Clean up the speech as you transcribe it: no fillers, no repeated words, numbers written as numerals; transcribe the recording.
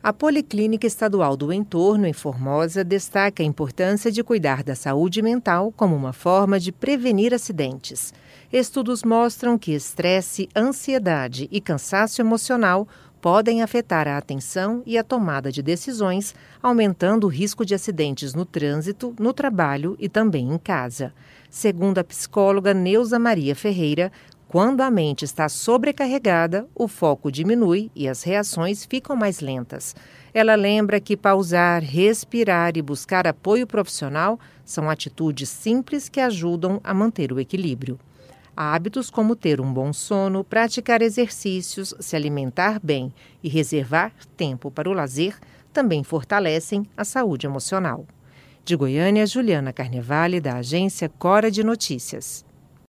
A Policlínica Estadual do Entorno, em Formosa, destaca a importância de cuidar da saúde mental como uma forma de prevenir acidentes. Estudos mostram que estresse, ansiedade e cansaço emocional podem afetar a atenção e a tomada de decisões, aumentando o risco de acidentes no trânsito, no trabalho e também em casa. Segundo a psicóloga Neuza Maria Ferreira, quando a mente está sobrecarregada, o foco diminui e as reações ficam mais lentas. Ela lembra que pausar, respirar e buscar apoio profissional são atitudes simples que ajudam a manter o equilíbrio. Hábitos como ter um bom sono, praticar exercícios, se alimentar bem e reservar tempo para o lazer também fortalecem a saúde emocional. De Goiânia, Juliana Carnevale, da agência Cora de Notícias.